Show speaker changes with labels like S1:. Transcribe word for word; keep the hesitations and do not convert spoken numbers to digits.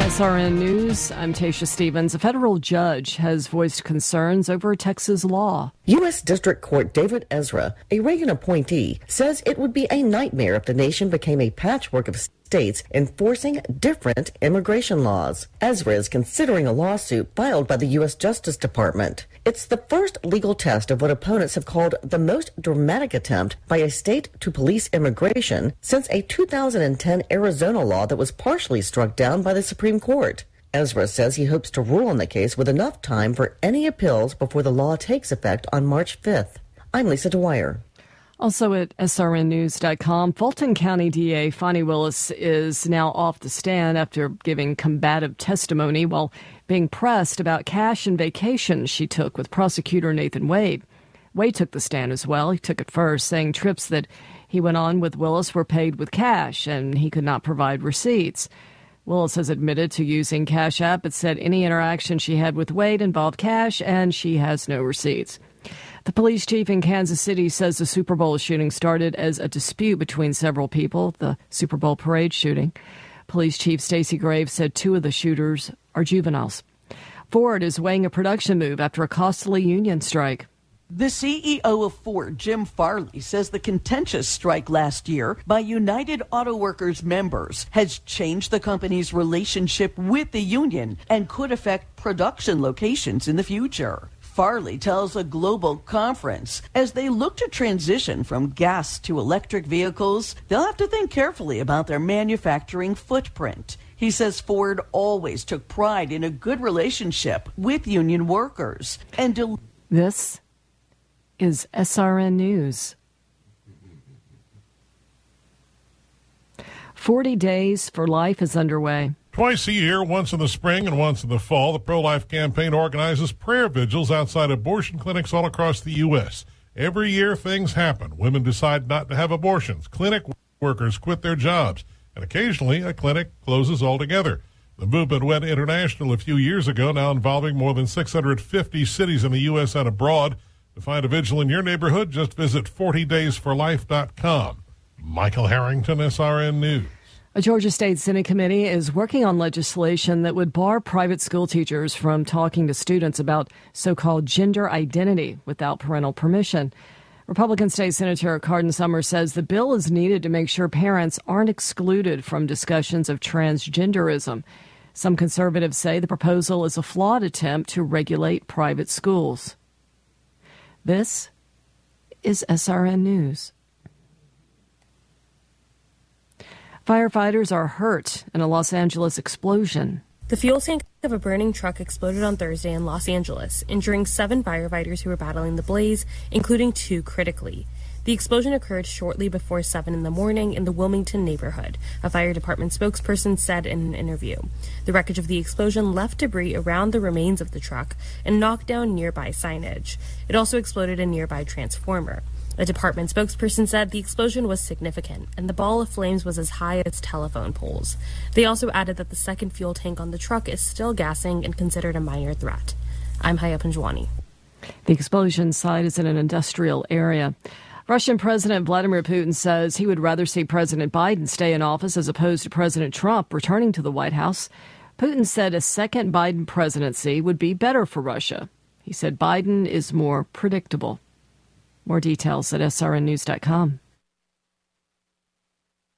S1: S R N News, I'm Tasha Stevens. A federal judge has voiced concerns over a Texas law.
S2: U S. District Court David Ezra, a Reagan appointee, says it would be a nightmare if the nation became a patchwork of states enforcing different immigration laws. Ezra is considering a lawsuit filed by the U S. Justice Department. It's the first legal test of what opponents have called the most dramatic attempt by a state to police immigration since a two thousand ten Arizona law that was partially struck down by the Supreme Court. Ezra says he hopes to rule on the case with enough time for any appeals before the law takes effect on March fifth. I'm Lisa Dwyer.
S1: Also at S R N news dot com, Fulton County D A Fani Willis is now off the stand after giving combative testimony while being pressed about cash and vacations she took with prosecutor Nathan Wade. Wade took the stand as well. He took it first, saying trips that he went on with Willis were paid with cash and he could not provide receipts. Willis has admitted to using Cash App, but said any interaction she had with Wade involved cash and she has no receipts. The police chief in Kansas City says the Super Bowl shooting started as a dispute between several people, the Super Bowl parade shooting. Police Chief Stacey Graves said two of the shooters are juveniles. Ford is weighing a production move after a costly union strike.
S3: The C E O of Ford, Jim Farley, says the contentious strike last year by United Auto Workers members has changed the company's relationship with the union and could affect production locations in the future. Farley tells a global conference as they look to transition from gas to electric vehicles, they'll have to think carefully about their manufacturing footprint. He says Ford always took pride in a good relationship with union workers. And del-
S1: This is S R N News. forty Days for Life is underway.
S4: Twice a year, once in the spring and once in the fall, the Pro-Life Campaign organizes prayer vigils outside abortion clinics all across the U S Every year, things happen. Women decide not to have abortions. Clinic workers quit their jobs. And occasionally, a clinic closes altogether. The movement went international a few years ago, now involving more than six hundred fifty cities in the U S and abroad. To find a vigil in your neighborhood, just visit forty days for life dot com. Michael Harrington, S R N News.
S1: A Georgia State Senate committee is working on legislation that would bar private school teachers from talking to students about so-called gender identity without parental permission. Republican State Senator Cardin Summers says the bill is needed to make sure parents aren't excluded from discussions of transgenderism. Some conservatives say the proposal is a flawed attempt to regulate private schools. This is S R N News. Firefighters are hurt in a Los Angeles explosion.
S5: The fuel tank of a burning truck exploded on Thursday in Los Angeles, injuring seven firefighters who were battling the blaze, including two critically. The explosion occurred shortly before seven in the morning in the Wilmington neighborhood, a fire department spokesperson said in an interview. The wreckage of the explosion left debris around the remains of the truck and knocked down nearby signage. It also exploded a nearby transformer. A department spokesperson said the explosion was significant and the ball of flames was as high as telephone poles. They also added that the second fuel tank on the truck is still gassing and considered a minor threat. I'm Haya Panjwani.
S1: The explosion site is in an industrial area. Russian President Vladimir Putin says he would rather see President Biden stay in office as opposed to President Trump returning to the White House. Putin said a second Biden presidency would be better for Russia. He said Biden is more predictable. More details at S R N news dot com.